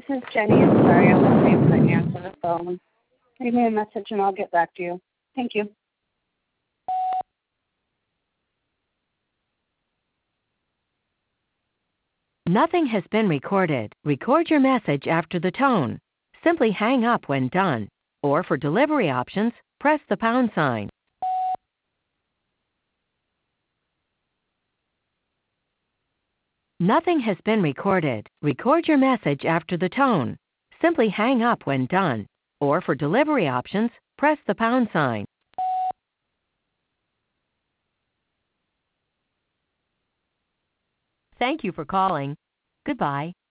This is Jenny. I'm sorry, I wasn't able to answer the phone. Leave me a message and I'll get back to you. Thank you. Nothing has been recorded. Record your message after the tone. Simply hang up when done. Or for delivery options, press the pound sign. Nothing has been recorded. Record your message after the tone. Simply hang up when done. Or for delivery options, press the pound sign. Thank you for calling. Goodbye.